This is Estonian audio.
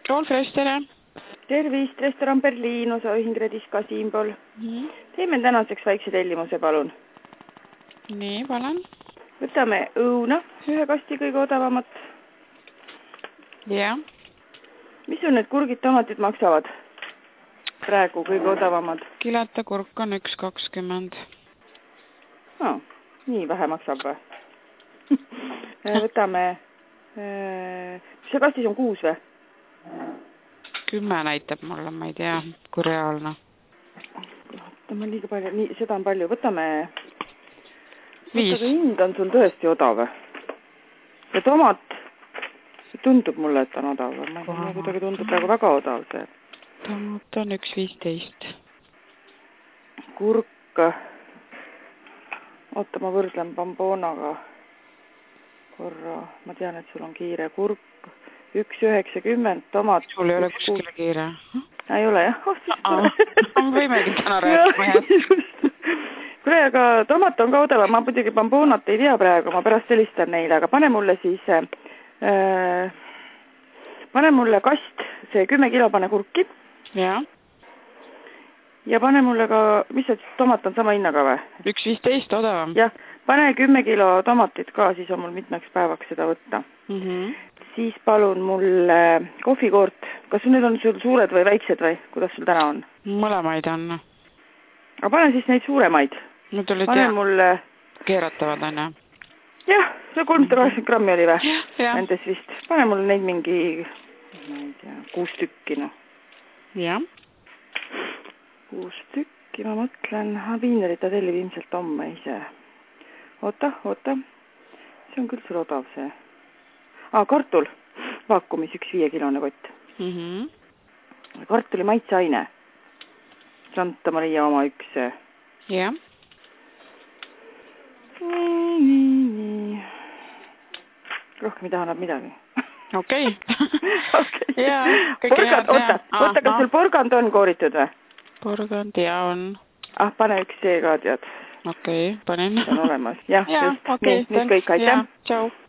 Rolf Röst, tere! Tervist, restoran Berliin, osaühing Rediska siinpool. Teeme tänaseks väikse tellimuse, palun. Nii, palun. Võtame õuna, ühe kasti kõige odavamat. Ja. Mis on need kurgid tomatid maksavad? Praegu kõige odavamad. Kileta kurk on 1,20. No, nii vähe maksab või? Võtame, see kastis on 6 või? 10 näitab mulle, ma ei tea, kui reaalne. Võtame liiga palju, nii, seda on palju. Võtame 5. Hind on sul tõesti odav. Ja tomat tundub mulle, et on odav. Ma kuidagi tundub praegu väga odav see. Tomat on 1,15. Kurk. Oota, ma võrdlen bamboonaga. Korra, ma tean, et sul on kiire kurk. 1,90 tomat. Sul ei ole kuskile kiire? Ei ole, jah. Ma võimegi täna rääkima. Kuule, aga tomat on ka odav. Ma muidugi bamboonat ei tea praegu. Ma pärast helistan neile, aga pane mulle siis... pane mulle kast, see 10 kilo pane kurki. Ja. Ja pane mulle ka... Mis see tomat on sama hinnaga või? 1,15 odavam. Jah, pane 10 kilo tomatit ka, siis on mul mitmeks päevaks seda võtta. Siis palun mulle kohvikoort. Kas need on sul suured või väiksed või? Kuidas sul täna on? Mõlemaid on. Aga pane siis neid suuremaid. Pane mulle... Keeratavad on, jah? Jah, see 380 grammi oli või? Jah. Nendes vist. Pane mulle neid mingi, ma ei tea, 6 tükki, noh. Jah. 6 tükki, ma mõtlen. Viinerit ta tellib ilmselt homme ise. Oota. See on küll sul odav see. Kartul. Vaakumis 1 5-kilone kott. Kartuli maitseaine. Santa Maria oma 1. Jah. Nii. Rohkem ei taha nad midagi. Okei. Jaa. Oota, kas sul porgand on kooritud või? Porgand, jaa on. Pane 1 see ka, tead. Okei, panen. See on olemas. Jah, just. Okei, nüüd kõik, aitäh. Tšau.